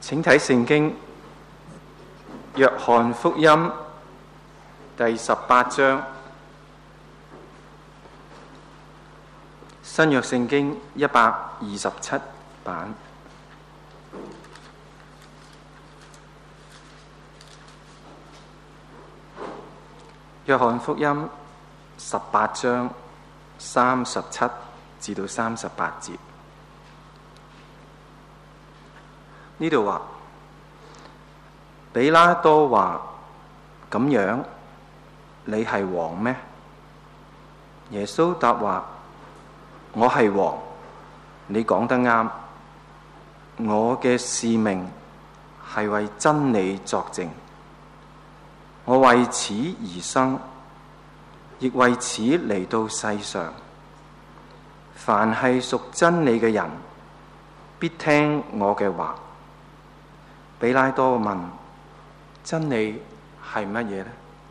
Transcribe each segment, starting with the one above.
請睇聖經《約翰福音》第18章，新約聖經127版。約翰福音18章37至到38節。呢度話，比拉多話：咁樣，你係王咩？耶穌答話：我係王，你講得啱。我嘅使命係為真理作證，我為此而生，亦為此嚟到世上。凡係屬真理嘅人，必聽我嘅話。比拉多問：真理係乜嘢呢？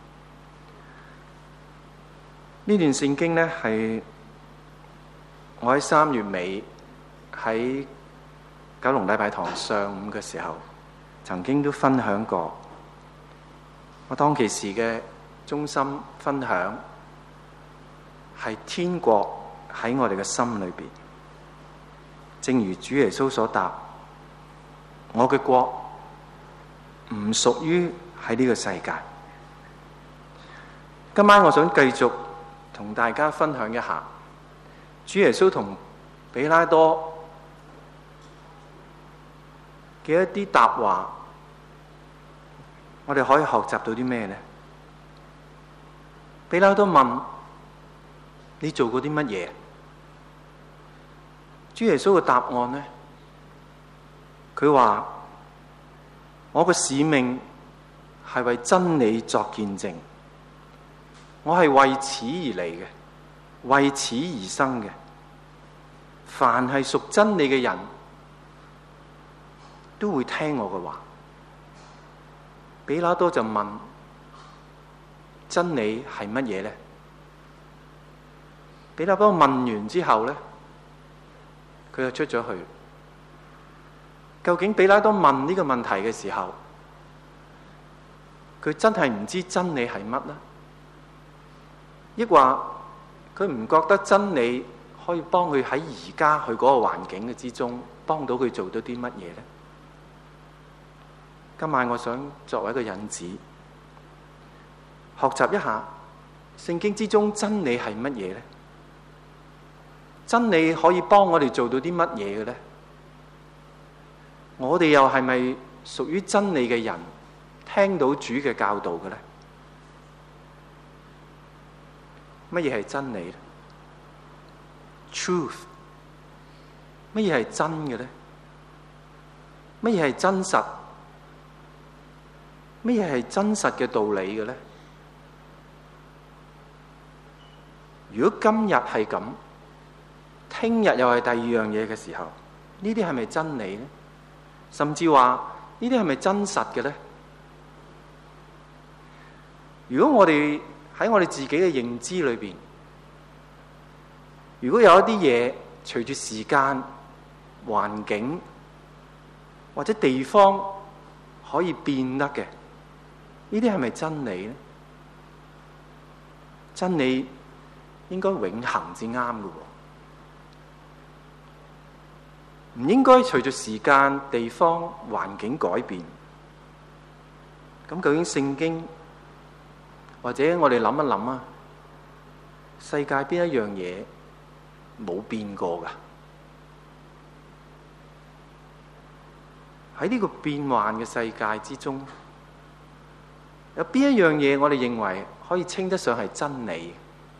呢段聖經呢，係我喺3月尾喺九龍禮拜堂上午嘅時候，曾經都分享過。我當其時嘅中心分享係天國喺我哋嘅心裏邊，正如主耶穌所答：我嘅國唔屬於喺呢個世界。今晚我想繼續同大家分享一下主耶穌同比拉多嘅一啲答話，我哋可以學習到啲咩呢？比拉多問：你做過啲乜嘢？主耶穌嘅答案呢，佢話：我嘅使命係為真理作見證，我係為此而嚟嘅，為此而生嘅。凡係屬真理嘅人都會聽我嘅話。比拉多就問：真理係乜嘢呢？比拉多問完之後呢，佢就出咗去。究竟比拉多問呢個問題嘅時候，佢真係唔知真理係乜呢？抑或佢唔覺得真理可以幫佢喺而家佢嗰個環境嘅之中，幫到佢做到啲乜嘢呢？今晚我想作為一個引子，學習一下聖經之中真理係乜嘢呢？真理可以幫我哋做到啲乜嘢嘅呢？我哋又係咪屬於真理嘅人，聽到主嘅教導嘅呢？乜嘢係真理呢？ Truth。 乜嘢係真嘅呢？乜嘢係真實？乜嘢係真實嘅道理嘅呢？如果今日係咁，聽日又係第二樣嘢嘅時候，呢啲係咪真理呢？甚至話呢啲係咪真實嘅呢？如果我哋喺我哋自己嘅認知裏邊，如果有一啲嘢隨住時間、環境或者地方可以變得嘅，呢啲係咪真理呢？真理應該永恆至啱嘅喎。唔應該隨住時間、地方、環境改變。咁究竟聖經或者我哋諗一諗啊，世界邊一樣嘢冇變過㗎？喺呢個變幻嘅世界之中，有邊一樣嘢我哋認為可以稱得上係真理？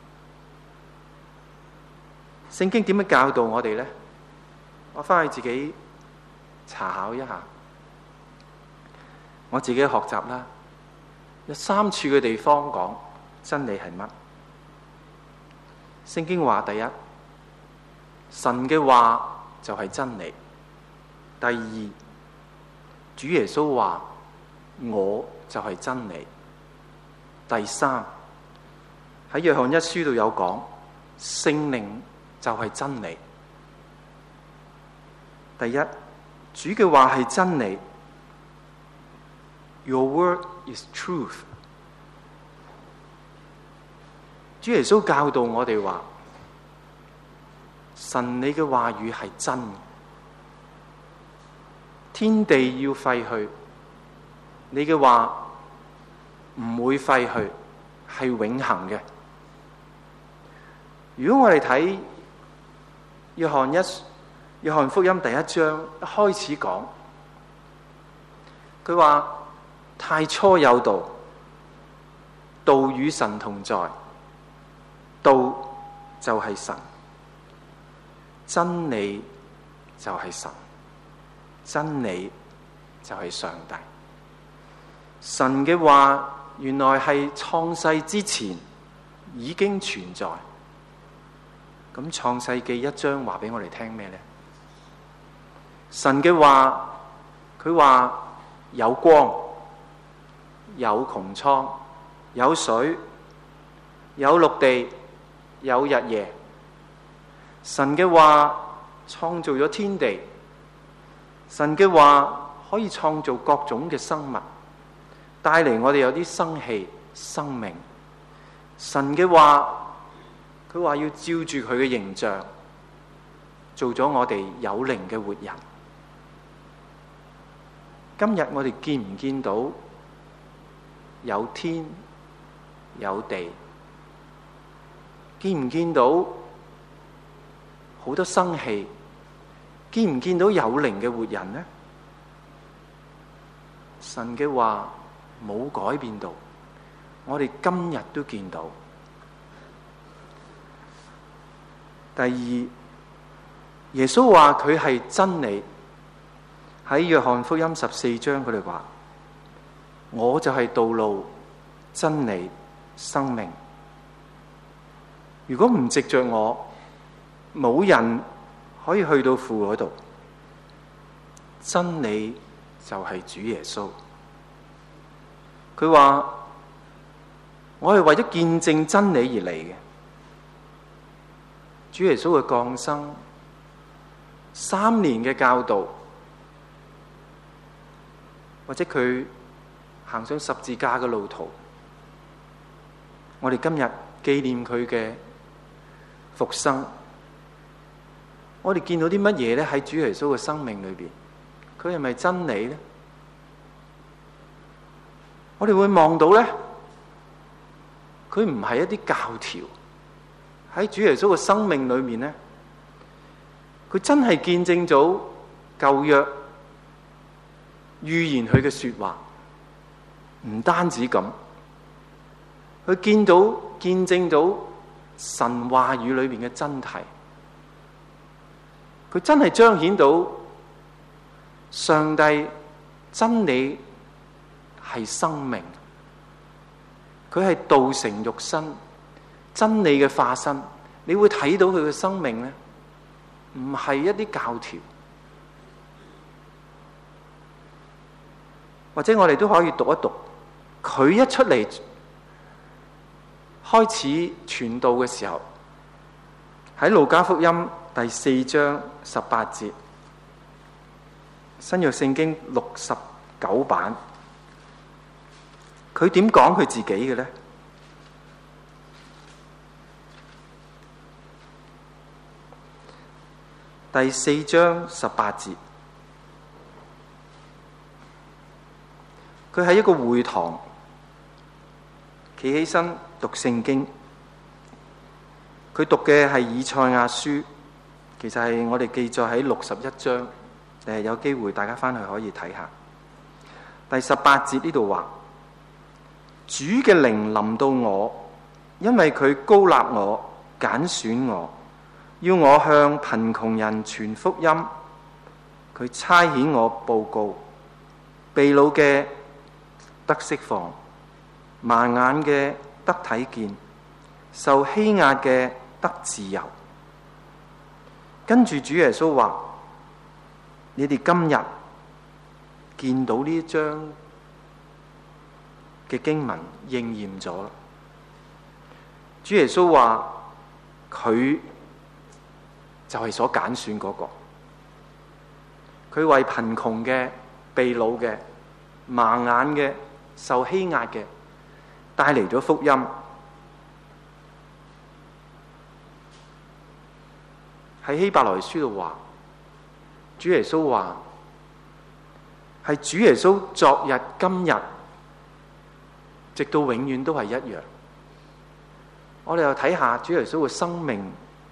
聖經點樣教導我哋呢？我翻去自己查考一下，我自己學習啦。有3處嘅地方講真理係乜？聖經話：第一，神嘅話就係真理；第二，主耶穌話我就係真理；第三，喺約翰1書度有講聖靈就係真理。第一，主嘅話係真理， Your word is truth。 主耶穌教導我哋話，神你嘅話語係真嘅，天地要廢去，你嘅話唔會廢去，係永恆嘅。如果我哋睇約翰福音第1章一開始講，佢話太初有道，道與神同在，道就係神，真理就係神，真理就係上帝。神嘅話原來係創世之前已經存在。咁創世記1章話俾我哋聽咩呢？神嘅話，佢話有光，有穹蒼，有水，有陸地，有日夜。神嘅話創造咗天地，神嘅話可以創造各種嘅生物，帶嚟我哋有啲生氣、生命。神嘅話，佢話要照住佢嘅形象，做咗我哋有靈嘅活人。今日我哋見唔見到有天有地？見唔見到好多生氣？見唔見到有靈嘅活人呢？神嘅話冇改變到，我哋今日都見到。第二，耶穌話佢係真理。喺約翰福音14章，佢哋話：我就係道路、真理、生命。如果唔藉着我，冇人可以去到父嗰度。真理就係主耶穌。佢話：我係為咗見證真理而嚟嘅。主耶穌嘅降生，3年嘅教導，或者佢行上十字架嘅路途，我哋今日紀念佢嘅復生，我哋見到啲乜嘢咧？喺主耶穌嘅生命裏邊，佢係咪真理咧？我哋會望到咧，佢唔係一啲教條。喺主耶穌嘅生命裏面咧，佢真係見證咗舊約預言佢嘅說話。唔單止咁，佢見證到神話語裏面嘅真諦。佢真係彰顯到上帝真理係生命，佢係道成肉身，真理嘅化身。你會睇到佢嘅生命咧，唔係一啲教條，或者我哋都可以讀一讀佢一出嚟開始傳道嘅時候，喺路加福音第4章18節，新約聖經69版，佢點講佢自己嘅咧？第4章18節，佢喺一個會堂企起身讀聖經，佢讀嘅係以賽亞書，其實係我哋記載喺61章，有機會大家翻去可以睇下。第18節呢度話：主嘅靈臨到我，因為佢膏立我，揀選我，要我向貧窮人傳福音。佢差遣我報告，被擄嘅得釋放，盲眼嘅得睇見，受欺壓嘅得自由。跟住主耶穌話：你哋今日見到呢一章嘅經文應驗咗。主耶穌話佢就係所揀選嗰個，佢為貧窮嘅、被擄嘅盲眼嘅、受欺壓嘅，帶嚟咗福音。喺希伯來書度話，主耶穌話係主耶穌昨日、今日，直到永遠都係一樣。我哋又睇下主耶穌嘅生命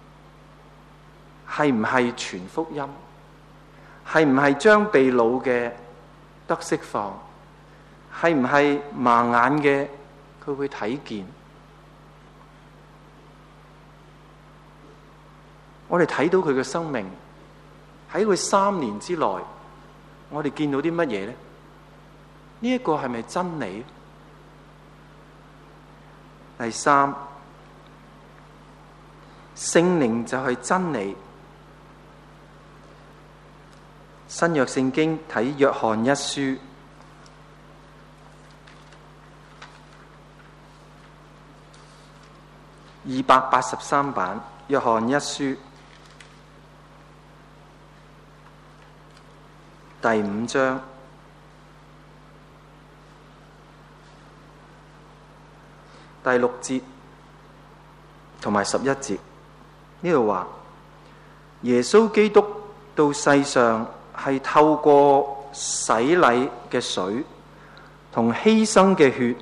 係唔係傳福音，係唔係將被擄嘅得釋放，係唔係盲眼嘅佢會睇見。我哋睇到佢嘅生命喺佢3年之內，我哋見到啲乜嘢呢？呢一個係咪真理？第三，聖靈就係真理。新約聖經睇約翰一書283版，約翰一書第5章第6節同埋11節，呢度話耶穌基督到世上係透過洗禮嘅水同犧牲嘅血，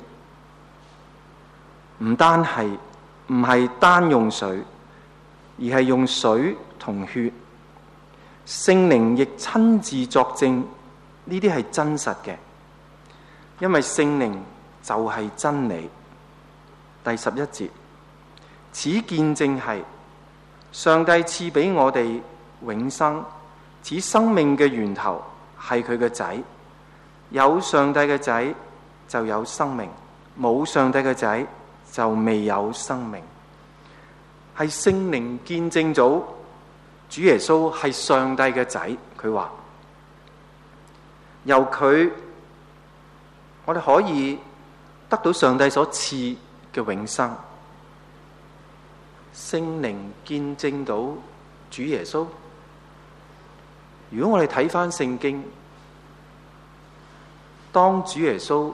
唔係單用水，而係用水同血。聖靈亦親自作證，呢啲係真實嘅，因為聖靈就係真理。第11節，此見證係上帝賜俾我哋永生，此生命嘅源頭係佢嘅仔。有上帝嘅仔就有生命，冇上帝嘅仔就未有生命。係聖靈見證咗主耶穌係上帝嘅仔。佢話由佢，我哋可以得到上帝所賜嘅永生。聖靈見證到主耶穌。如果我哋睇返聖經，當主耶穌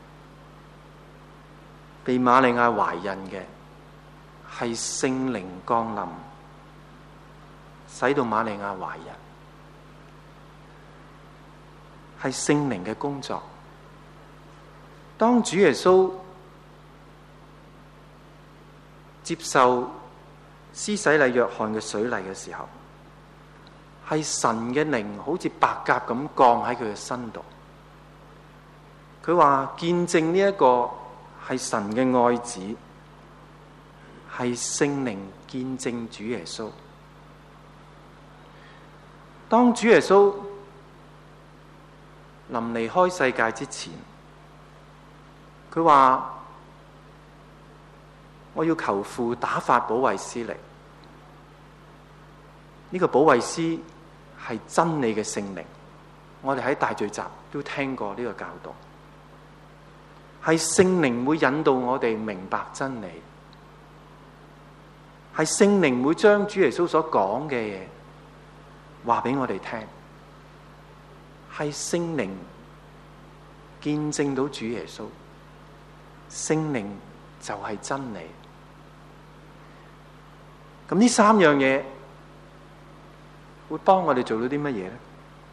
被瑪利亞懷孕嘅，係聖靈降臨，使到瑪利亞懷孕，係聖靈嘅工作。當主耶穌接受施洗禮約翰嘅水禮嘅時候，係神嘅靈好似白鴿咁降喺佢嘅身度。佢話見證呢一個係神嘅愛子，係聖靈見證主耶穌。當主耶穌臨離開世界之前，佢話我要求父打發保惠師嚟。呢個保惠師係真理嘅聖靈，我哋喺大聚集都聽過呢個教導，係聖靈會引導我哋明白真理，係聖靈會將主耶穌所講嘅嘢話俾我哋聽，係聖靈見證到主耶穌，聖靈就係真理。咁呢3樣嘢會幫我哋做到啲乜嘢呢？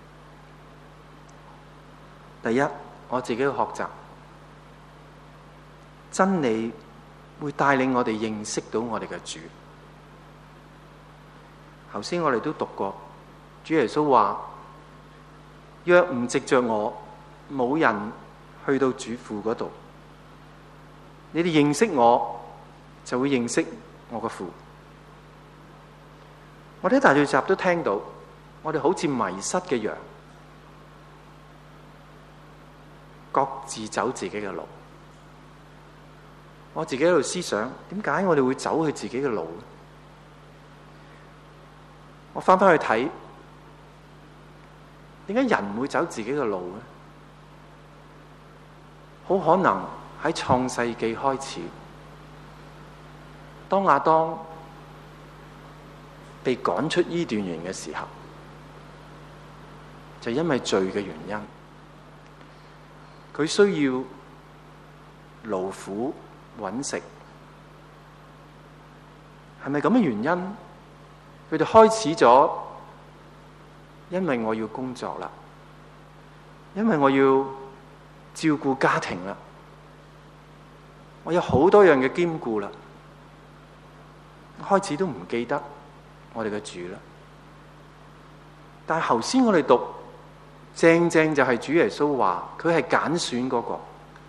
第一，我自己要學習真理，會帶領我哋認識到我哋嘅主。頭先我哋都讀過，主耶穌話：若唔藉着我，冇人去到主父嗰度。你哋認識我，就會認識我嘅父。我哋喺大聚集都聽到，我哋好似迷失嘅羊，各自走自己嘅路。我自己喺度思想，點解我哋會走去自己嘅路呢？我翻返去睇，點解人會走自己嘅路呢？好可能喺創世紀開始，當亞當被趕出伊甸園嘅時候，就因為罪嘅原因， 佢需要勞苦揾食，係咪咁嘅原因？佢哋開始咗，因為我要工作啦，因為我要照顧家庭啦，我有好多樣嘅兼顧啦，開始都唔記得我哋嘅主啦。但係頭先我哋讀，正正就係主耶穌話佢係揀選嗰個，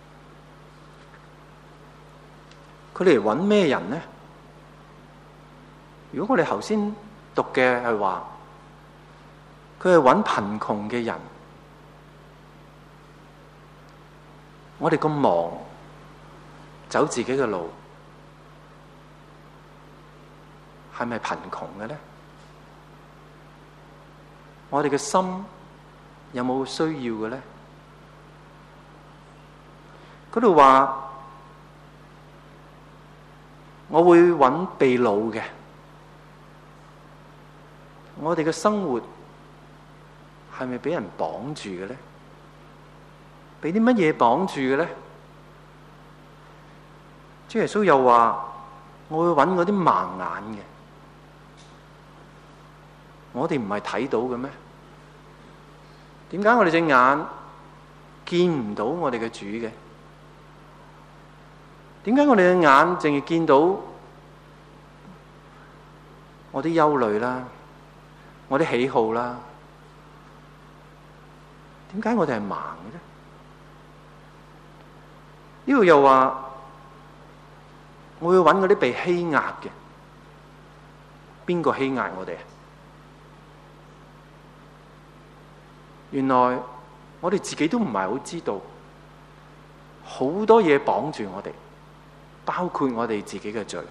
佢嚟揾咩人呢？如果我哋頭先讀嘅係話，佢係揾貧窮嘅人，我哋咁忙，走自己嘅路，係咪貧窮嘅呢？我哋嘅心有冇需要嘅呢？嗰度話我會揾被擄嘅。我哋嘅生活係咪俾人綁住嘅呢？俾啲乜嘢綁住嘅呢？主耶穌又話我會揾嗰啲盲眼嘅。我哋唔係睇到嘅咩？點解我哋隻眼見唔到我哋嘅主嘅？點解我哋嘅眼淨係見到我啲憂慮啦，我啲喜好啦？點解我哋係盲嘅呢？呢度又話我要揾嗰啲被欺壓嘅。邊個欺壓我哋？原來我哋自己都唔係好知道，好多嘢綁住我哋，包括我哋自己嘅罪。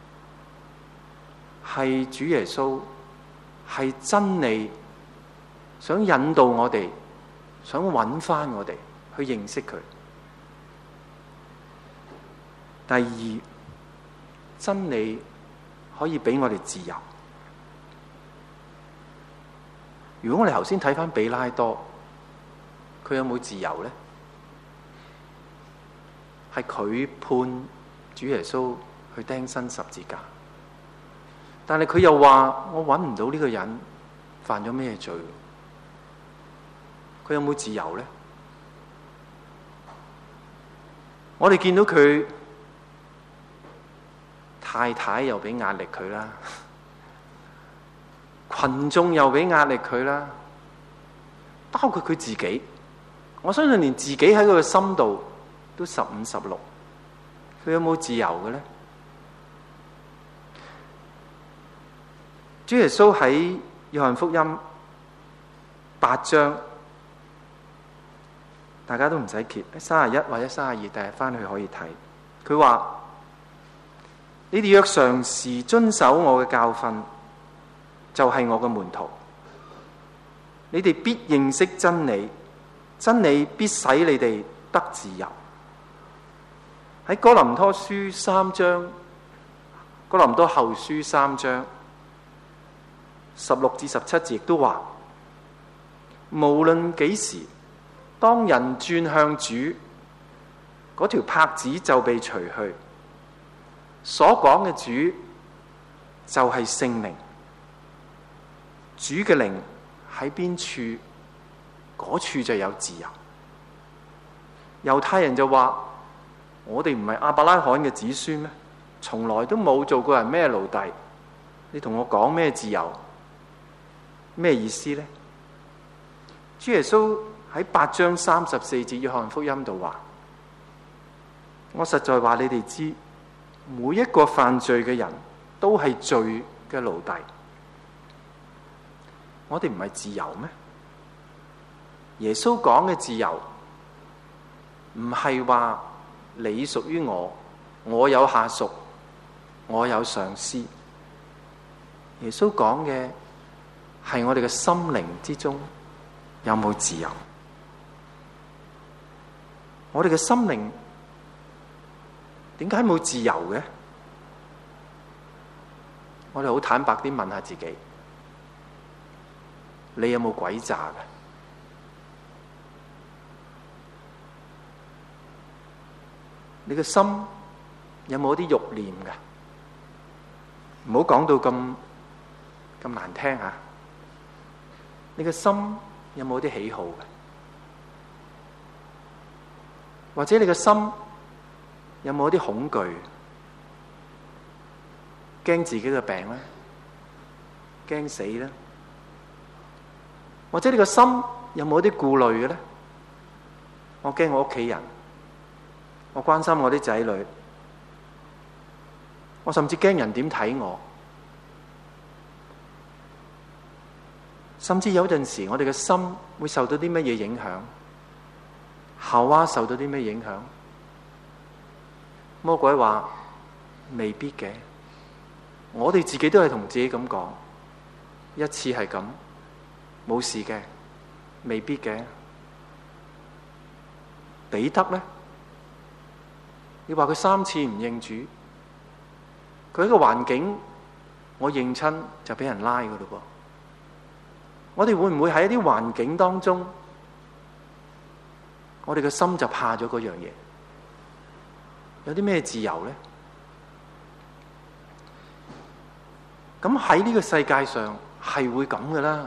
係主耶穌，係真理，想引導我哋，想揾返我哋去認識佢。第二，真理可以俾我哋自由。如果我哋頭先睇返彼拉多，佢有冇自由呢？係佢判主耶穌去釘身十字架，但係佢又話我揾唔到呢個人犯咗咩罪，佢有冇自由呢？我哋見到佢太太又俾壓力佢啦，群眾又俾壓力佢啦，包括佢自己，我相信連自己喺佢嘅心度都15、16，佢有冇自由嘅呢？主耶穌喺約翰福音8章，大家都唔使揭，31或者32，第日翻去可以睇。佢話：你哋若常時遵守我嘅教訓，就係我嘅門徒。你哋必認識真理，真理必使你哋得自由。喺哥林多書3章，哥林多後書3章16至17節亦都話：無論幾時，當人轉向主，嗰條帕子就被除去。所講嘅主就係聖靈。主嘅靈喺邊處，嗰處就有自由。猶太人就話：我哋唔係亞伯拉罕嘅子孫咩？從來都冇做過人咩奴隸，你同我講咩自由？咩意思呢？主耶穌喺8章34節約翰福音度話：我實在話你哋知，每一個犯罪嘅人都係罪嘅奴隸。我哋唔係自由咩？耶穌講嘅自由唔係話你屬於我，我有下屬，我有上司。耶穌講嘅係我哋嘅心靈之中有冇自由？我哋嘅心靈點解冇自由嘅？我哋好坦白啲問下自己，你有冇詭詐嘅？ 你嘅心有冇啲慾念㗎？唔好講到咁難聽吓。你嘅心有冇啲喜好嘅？或者你嘅心有冇啲恐懼？驚自己嘅病咧？驚死咧？或者你個心有冇啲顧慮嘅咧？我驚我屋企人，我關心我啲仔女，我甚至驚人點睇我，甚至有陣時我哋嘅心會受到啲乜嘢影響？夏娃受到啲咩影響？魔鬼話未必嘅，我哋自己都係同自己咁講，一次係咁，冇事嘅，未必嘅。彼得呢？你話佢3次唔認主，佢喺個環境，我認親就俾人拉噶咯噃。我哋會唔會喺一啲環境當中，我哋嘅心就怕咗嗰樣嘢？有啲咩自由呢？咁喺呢個世界上係會咁噶啦，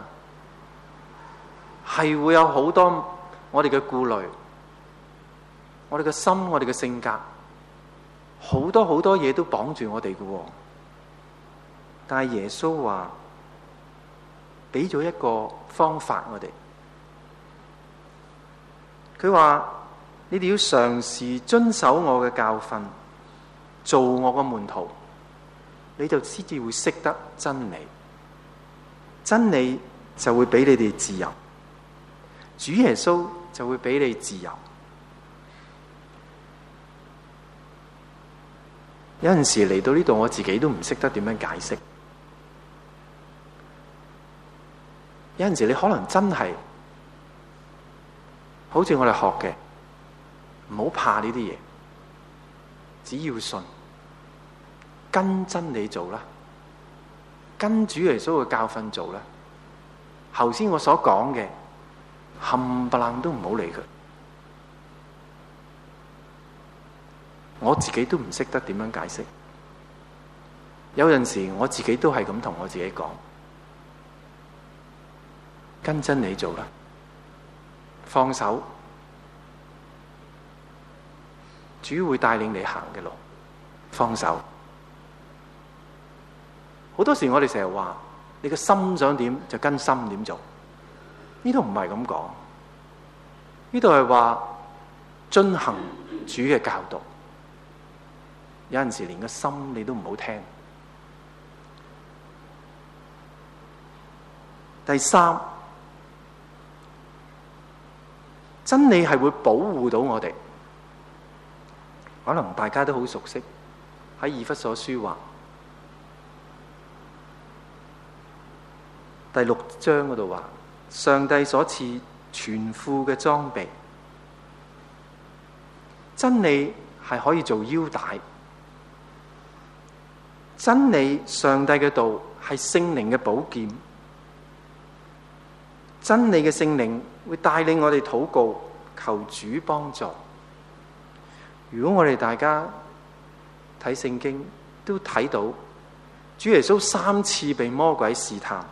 係會有好多我哋嘅顧慮，我哋嘅心，我哋嘅性格，好多好多嘢都綁住我哋嘅喎。但係耶穌話俾咗一個方法我哋，佢話你哋要嘗試遵守我嘅教訓，做我嘅門徒，你就先至會識得真理，真理就會俾你哋自由，主耶穌就會俾你自由。有陣時嚟到呢度，我自己都唔識得點樣解釋。有陣時你可能真係好似我哋學嘅，唔好怕呢啲嘢，只要信，跟真理做啦，跟主耶穌嘅教訓做啦。頭先我所講嘅冚唪唥都唔好理佢。我自己都唔識得點樣解釋，有陣時我自己都係咁同我自己講，跟真理做啦，放手，主會帶領你行嘅路，放手。好多時我哋成日話，你個心想點就跟心點做，呢度唔係咁講，呢度係話遵行主嘅教導。有陣時連個心你都唔好聽。第三，真理係會保護到我哋。可能大家都好熟悉，喺以弗所書話第6章嗰度話，上帝所賜全副嘅裝備，真理係可以做腰帶。真理，上帝嘅道係聖靈嘅寶劍，真理嘅聖靈會帶領我哋禱告，求主幫助。如果我哋大家睇聖經都睇到，主耶穌3次被魔鬼試探。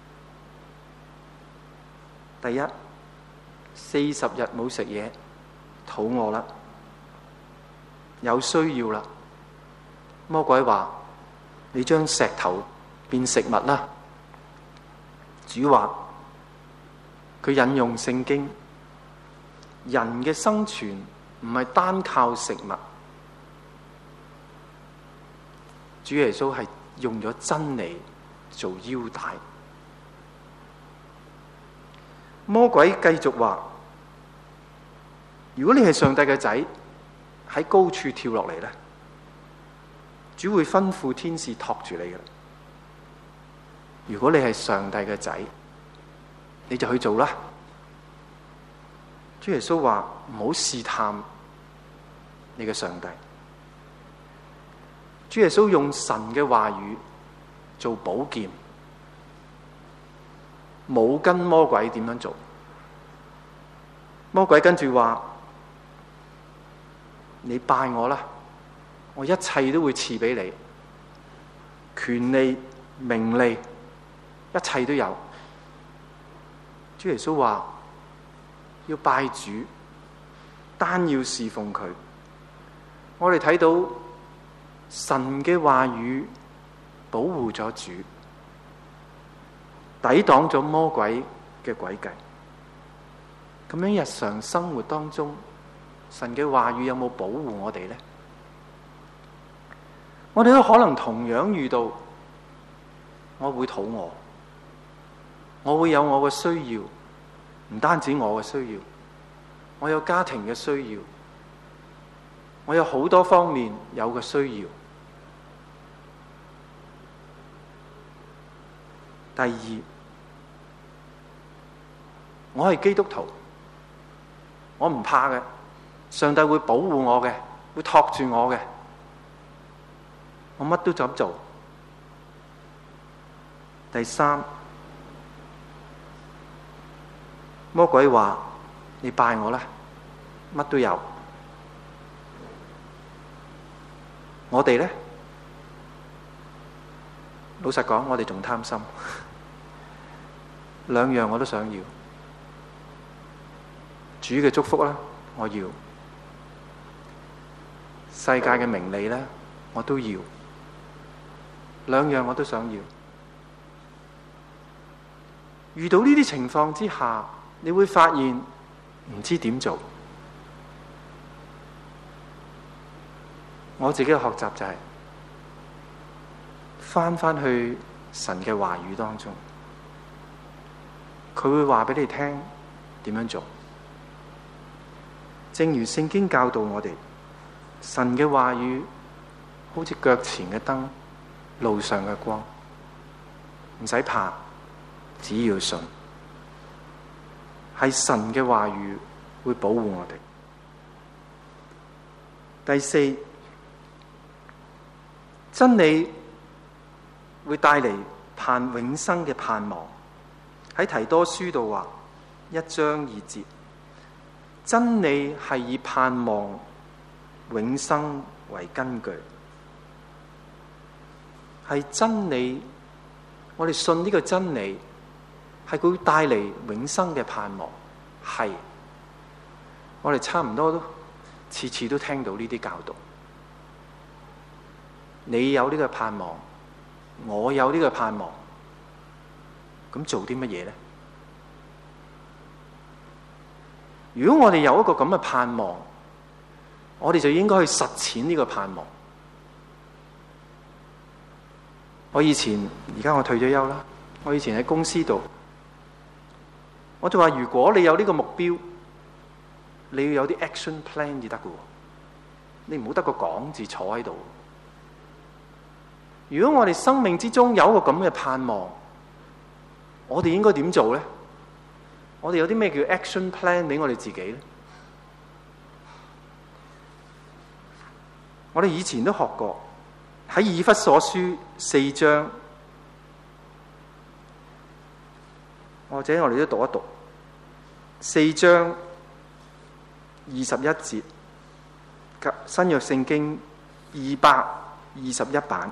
第一，40日冇食嘢，肚餓啦，有需要啦，魔鬼話，你將石頭變食物啦。主話佢引用聖經，人嘅生存唔係單靠食物。主耶穌係用咗真理做腰帶。魔鬼繼續話，如果你係上帝嘅仔，喺高處跳落嚟咧，主會吩咐天使托住你嘅。如果你係上帝嘅仔，你就去做啦。主耶穌話唔好試探你嘅上帝。主耶穌用神嘅話語做寶劍，冇跟魔鬼點樣做。魔鬼跟住話， 你拜我啦，我一切都會賜俾你，權利、名利，一切都有。主耶穌話要拜主，單要侍奉佢。我哋睇到神嘅話語保護咗主，抵擋咗魔鬼嘅詭計。咁樣日常生活當中，神嘅話語有冇保護我哋呢？我哋都可能同樣遇到，我會肚餓，我會有我嘅需要，唔單止我嘅需要，我有家庭嘅需要，我有好多方面有嘅需要。第二，我係基督徒，我唔怕嘅，上帝會保護我嘅，會托住我嘅，我乜都咁做。第三，魔鬼話你拜我啦，乜都有。我哋呢，老實講，我哋仲貪心，兩樣我都想要。主嘅祝福啦，我要；世界嘅名利咧，我都要。兩樣我都想要。遇到呢啲情況之下，你會發現唔知點做。我自己嘅學習就係返去神嘅話語當中，佢會話俾你聽點樣做。正如聖經教導我哋，神嘅話語好似腳前嘅燈，路上嘅光，唔使怕，只要信。係神嘅話語會保護我哋。第四，真理會帶嚟永生嘅盼望。喺提多書度話1章2節，真理係以盼望永生為根據。係真理，我哋信呢個真理係佢會帶嚟永生嘅盼望。係我哋差唔多都次次都聽到呢啲教導。你有呢個盼望，我有呢個盼望，咁做啲乜嘢呢？如果我哋有一個咁嘅盼望，我哋就應該去實踐呢個盼望。我以前，而家我退咗休啦，我以前喺公司度，我就話如果你有呢個目標，你要有啲 action plan 至得嘅，你唔好得個講字坐喺度。如果我哋生命之中有一個咁嘅盼望，我哋應該點做呢？我哋有啲咩叫 action plan 俾我哋自己呢？我哋以前都學過，喺以弗所書4章，或者我哋都讀一讀4章21節，新約聖經221版。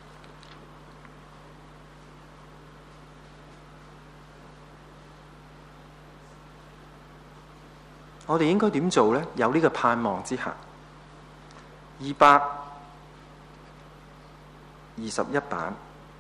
我哋應該點做呢？有呢個盼望之下，221版，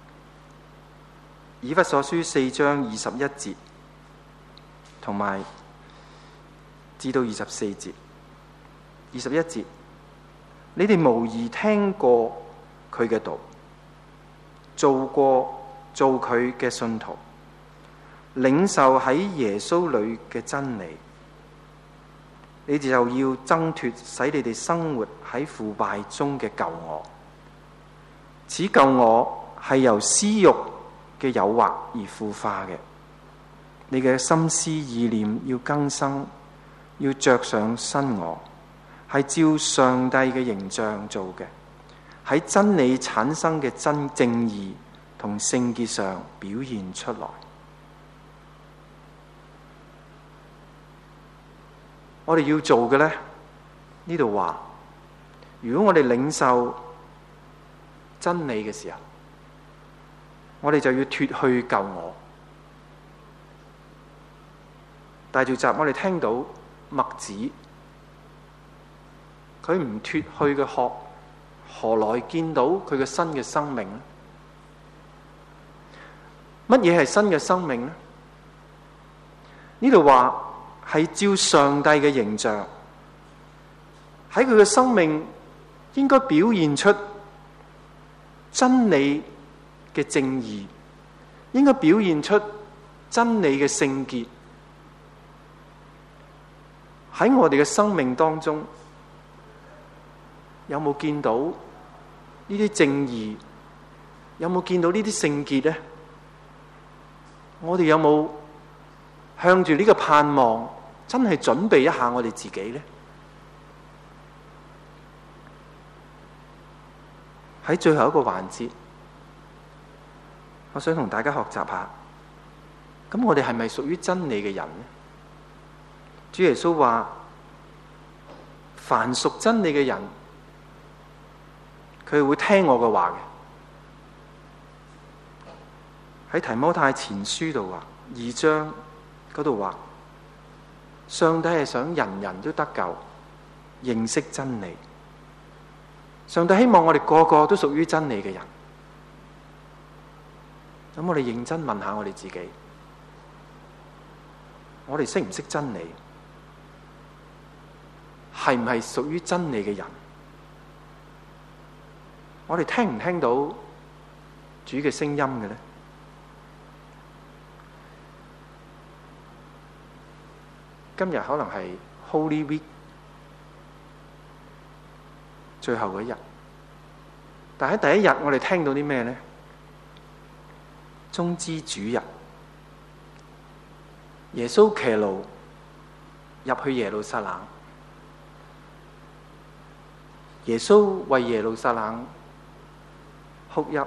以弗所書4章21節，同埋至到24節。21節，你哋無疑聽過佢嘅道，做佢嘅信徒，領受喺耶穌裏嘅真理。你哋就要掙脫，使你哋生活喺腐敗中嘅舊我。此舊我係由私慾嘅誘惑而腐化嘅。你嘅心思意念要更新，要着上新我，係照上帝嘅形象做嘅，喺真理產生嘅正義同聖潔上表現出來。我哋要做嘅呢？呢度話如果我哋領受真理嘅時候，我哋就要脫去舊我。大召集我哋聽到麥子，佢唔脫去嘅殼，何來見到佢嘅新嘅生命呢？乜嘢係新嘅生命呢？呢度話係照上帝嘅形象，喺佢嘅生命應該表現出真理嘅正義，應該表現出真理嘅聖潔。喺我哋嘅生命當中，有冇見到呢啲正義？有冇見到呢啲聖潔呢？我哋有冇向住呢個盼望，真係準備一下我哋自己呢？喺最後一個環節，我想同大家學習下，咁我哋係咪屬於真理嘅人呢？主耶穌話：凡屬真理嘅人，佢會聽我嘅話嘅。喺提摩太前書度話2章嗰度話，上帝係想人人都得救，認識真理。上帝希望我哋個個都屬於真理嘅人。咁我哋認真問下我哋自己，我哋識唔識真理？係唔係屬於真理嘅人？我哋聽唔聽到主嘅聲音嘅呢？今日可能係 Holy Week 最後嗰一日，但喺第一日我哋聽到啲咩呢？棕枝主日，耶穌騎驢入去耶路撒冷，耶穌為耶路撒冷哭泣，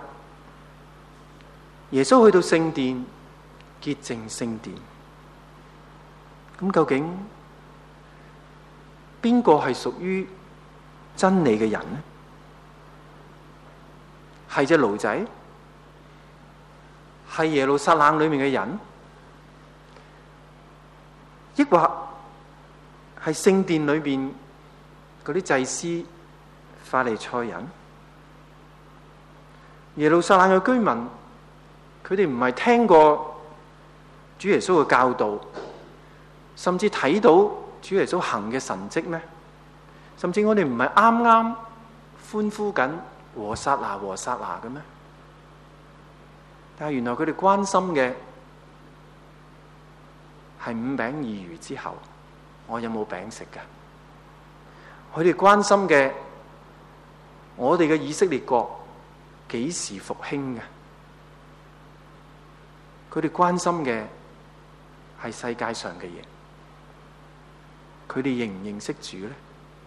耶穌去到聖殿潔淨聖殿。咁究竟邊個係屬於真理嘅人呢？係隻驢仔？係耶路撒冷裏面嘅人？抑或係聖殿裏面嗰啲祭司、法利賽人？耶路撒冷嘅居民，佢哋唔係聽過主耶穌嘅教導，甚至睇到主耶穌行嘅神蹟咩？甚至我哋唔係啱啱歡呼緊和撒那和撒那嘅咩？但係原來佢哋關心嘅係5餅2魚之後，我有冇餅食㗎？佢哋關心嘅，我哋嘅以色列國幾時復興嘅？佢哋關心嘅係世界上嘅嘢。佢哋認唔認識主呢？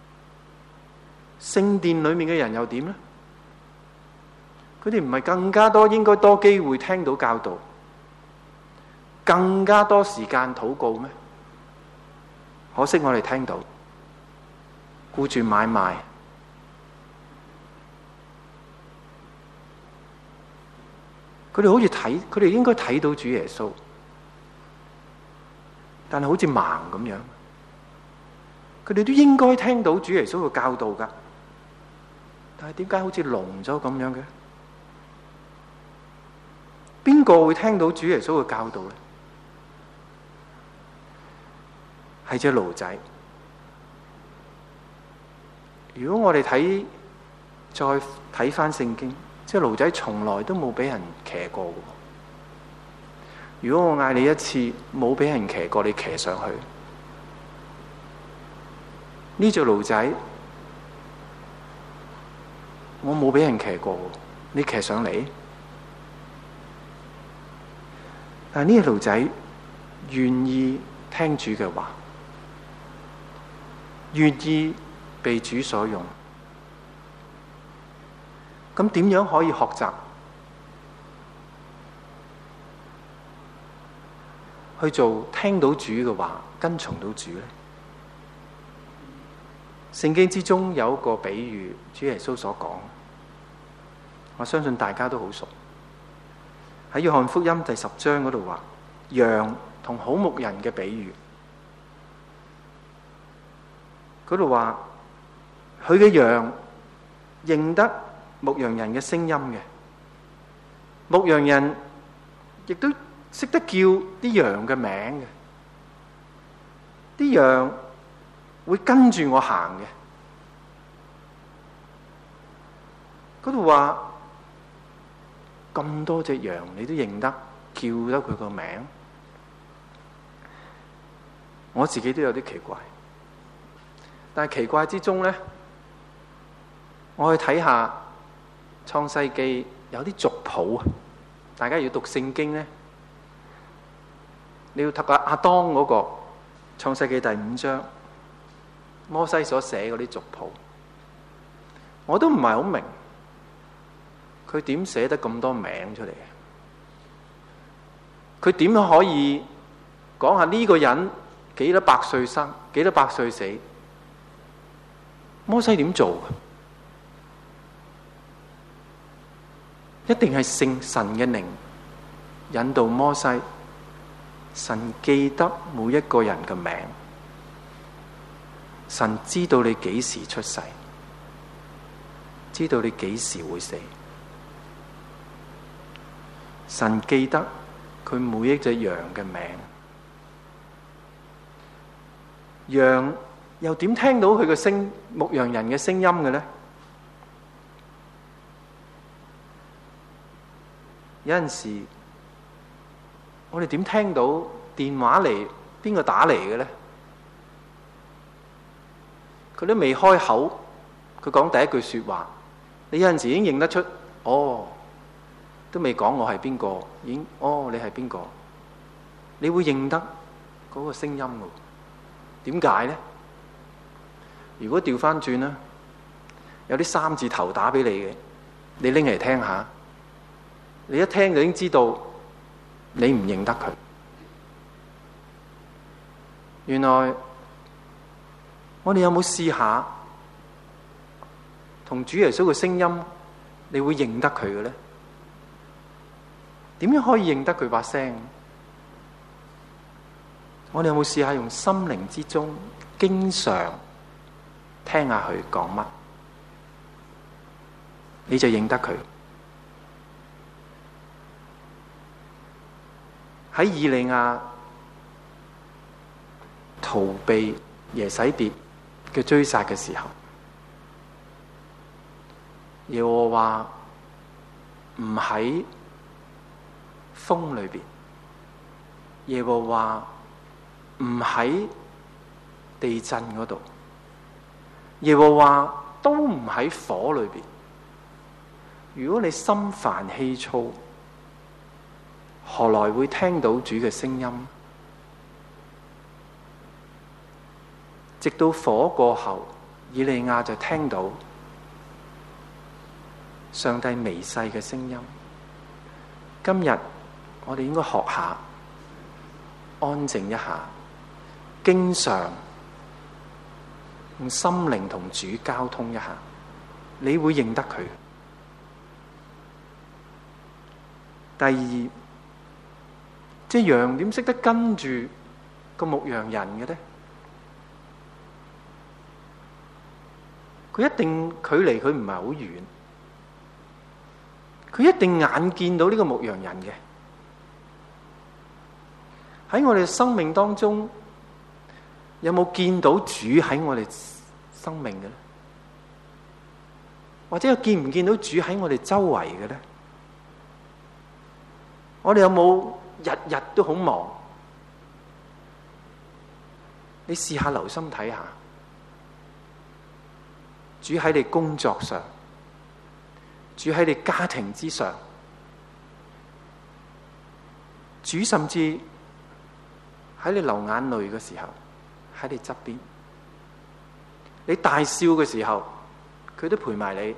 聖殿裏面嘅人又點呢？佢哋唔係更加多應該多機會聽到教導，更加多時間禱告咩？可惜我哋聽到顧住買賣，佢哋好似睇，佢哋應該睇到主耶穌，但係好似盲咁樣。佢哋都應該聽到主耶穌嘅教導㗎，但係點解好似聾咗咁樣嘅？邊個會聽到主耶穌嘅教導呢？係隻驢仔。如果我哋再睇返聖經，隻驢仔從來都冇俾人騎過嘅。如果我嗌你一次冇俾人騎過，你騎上去。呢隻驢仔，我冇俾人騎過，你騎上嚟。但係呢隻驢仔願意聽主嘅話，願意被主所用。咁點樣可以學習去做聽到主嘅話，跟從到主呢？ 聖經之中有一個比喻，主耶穌所講，我相信大家都好熟。喺約翰福音第10章嗰度話，羊同好牧人嘅比喻。嗰度話，佢嘅羊認得牧羊人嘅聲音嘅，牧羊人亦都識得叫啲羊嘅名嘅，啲羊會跟住我行嘅。嗰度話咁多隻羊，你都認得，叫得佢個名，我自己都有啲奇怪。但係奇怪之中呢，我去睇下創世記有啲族譜啊。大家要讀聖經呢，你要睇下亞當嗰個創世記第5章，摩西所寫嗰啲族譜，我都唔係好明佢點寫得咁多名出嚟嘅。佢點可以講下呢個人幾多百歲生，幾多百歲死？摩西點做嘅？一定係聖神嘅靈引導摩西，神記得每一個人嘅名，神知道你幾時出世，知道你幾時會死，神記得佢每一隻羊嘅名。羊又點聽到佢嘅聲，牧羊人嘅聲音嘅呢？有陣時我哋點聽到電話嚟，邊個打嚟嘅呢？佢都未開口，佢講第一句說話，你有陣時已經認得出，哦，都未講我係邊個，已經哦，你係邊個？你會認得嗰個聲音嘅。點解呢？如果調翻轉啦，有啲3字頭打俾你嘅，你拎嚟聽下，你一聽就已經知道你唔認得佢。原來我哋有冇試下同主耶穌嘅聲音，你會認得佢嘅呢？點樣可以認得佢把聲？我哋有冇試下用心靈之中經常聽下佢講乜，你就認得佢。喺以利亞逃避耶洗別嘅追殺嘅時候，耶和華唔喺風裏邊，耶和華唔喺地震嗰度，耶和華都唔喺火裏邊。如果你心煩氣躁，何來會聽到主嘅聲音？直到火過後，以利亞就聽到上帝微細嘅聲音。今日我哋應該學下安靜一下，經常用心靈同主交通一下，你會認得佢。第二，隻羊點識得跟住個牧羊人嘅呢？佢一定距離佢唔係好遠，佢一定眼見到呢個牧羊人嘅。喺我哋生命當中，有冇見到主喺我哋生命嘅呢？或者有見唔見到主喺我哋周圍嘅呢？我哋有冇日日都好忙？你試下留心睇下，主喺你工作上，主喺你家庭之上，主甚至喺你流眼淚嘅時候喺你側邊，你大笑嘅時候佢都陪埋你，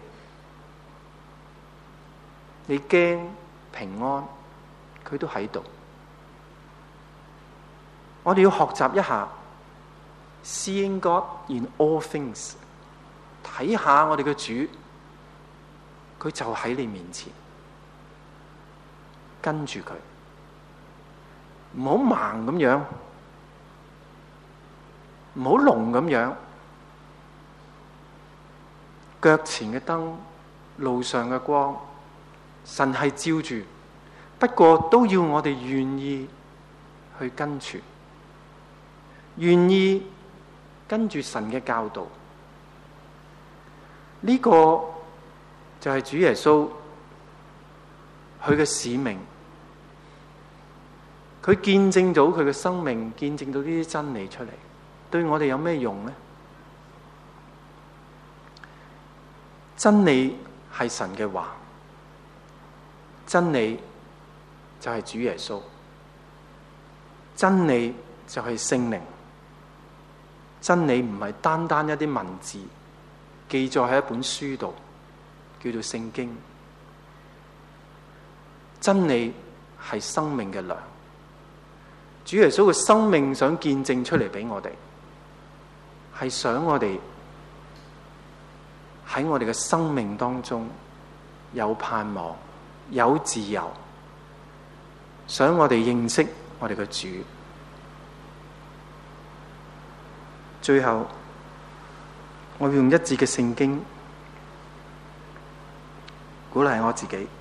你驚平安佢都喺度。我哋要學習一下 Seeing God in all things， 睇下我哋嘅主，佢就喺你面前，跟住佢，唔好盲咁樣，唔好聾咁樣，腳前嘅燈，路上嘅光，神係照住，不過都要我哋願意去跟隨，願意跟住神嘅教導。呢個就係主耶穌佢嘅使命，佢見證到佢嘅生命，見證到呢啲真理出嚟，對我哋有咩用呢？真理係神嘅話，真理就係主耶穌，真理就係聖靈，真理唔係單單一啲文字記載喺一本書度，叫做聖經。真理係生命嘅糧，主耶穌嘅生命想見證出嚟俾我哋，係想我哋喺我哋嘅生命當中有盼望，有自由，想我哋認識我哋嘅主。最後，我要用一節嘅聖經鼓勵我自己，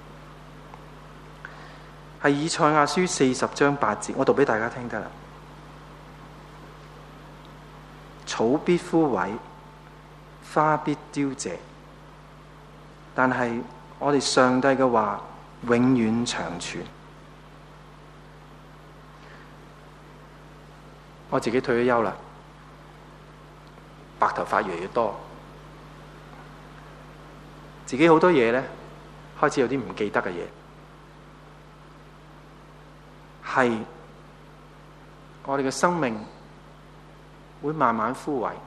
係以賽亞書40章8節，我讀俾大家聽得啦。草必枯萎，花必凋謝，但係我哋上帝嘅話永遠長存。我自己退咗休啦，白頭髮越嚟越多，自己好多嘢咧開始有啲唔記得嘅嘢，係我哋嘅生命會慢慢枯萎。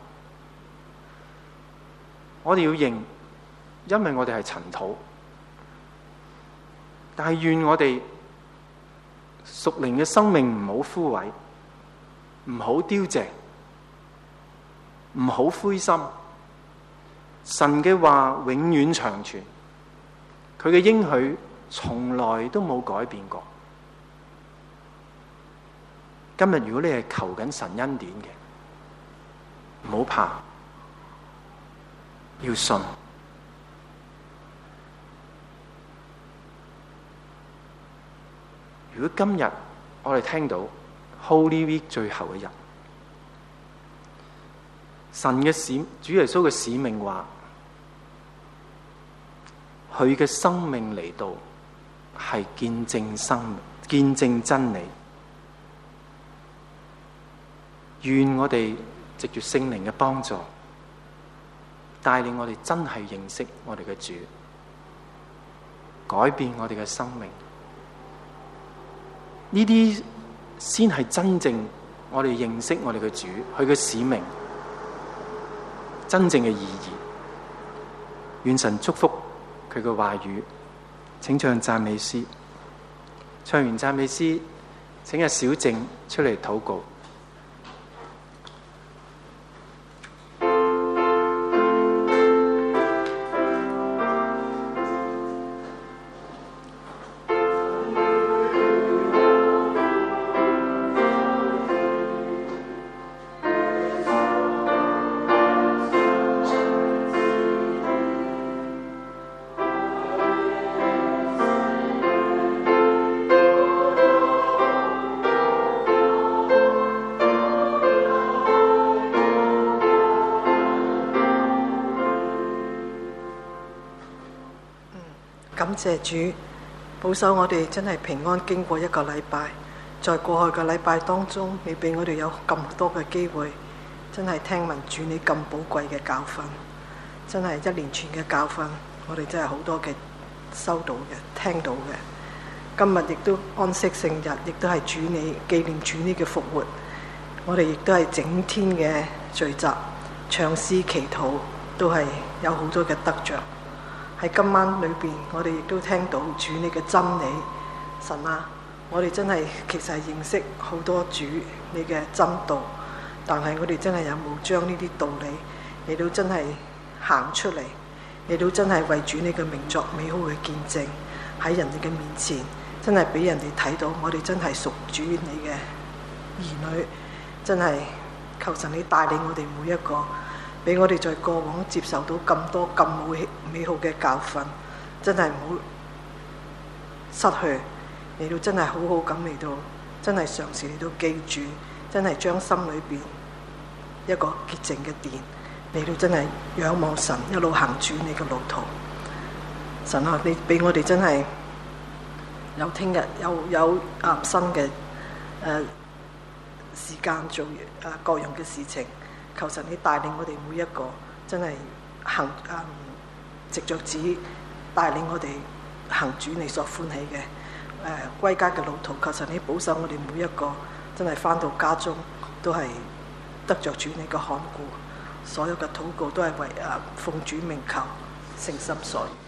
我哋要認，因為我哋係塵土，但係願我哋屬靈嘅生命唔好枯萎，唔好凋謝，唔好灰心。神嘅話永遠長存，佢嘅應許從來都冇改變過。今日如果你係求緊神恩典嘅，唔好怕，要信。如果今日我哋聽到 Holy Week 最後一日，神嘅主耶穌嘅使命話，佢嘅生命嚟到係見證生命，見證真理。願我哋藉住聖靈嘅幫助，帶領我哋真係認識我哋嘅主，改變我哋嘅生命。呢啲先係真正我哋認識我哋嘅主，佢嘅使命真正嘅意義。願神祝福佢嘅話語。請唱讚美詩，唱完讚美詩，請阿小靜出嚟禱告。 感謝主保守我哋真係平安經過一個禮拜，在過去嘅禮拜當中，你俾我哋有咁多嘅機會，真係聽聞主你咁寶貴嘅教訓，真係一連串嘅教訓，我哋真係好多嘅收到嘅，聽到嘅。今日亦都安息聖日，亦都係主你紀念主你嘅復活，我哋亦都係整天嘅聚集，唱詩祈禱，都係有好多嘅得着。喺今晚裏邊，我哋亦都聽到主你嘅真理。神啊，我哋真係其實係認識好多主你嘅真道，但係我哋真係有冇將呢啲道理嚟到真係行出嚟，你都真係為主你嘅名作美好嘅見證，喺人哋嘅面前，真係俾人哋睇到我哋真係屬主你嘅兒女，真係求神你帶領我哋每一個，俾我哋在過往接受到咁多咁美好嘅教訓，真係唔好失去，你都真係好好咁嚟到，真係嘗試嚟到記住，真係將心裏邊一個潔淨嘅殿，你都真係仰望神，一路行住你嘅路途。神啊，你俾我哋真係有聽日有新嘅時間做各樣嘅事情，求神你帶領我哋每一個真係行藉着子帶領我哋行主你所歡喜嘅歸家嘅路途，求神你保守我哋每一個真係返到家中都係得着主你嘅看顧，所有嘅禱告都係為奉主名求，誠心所願。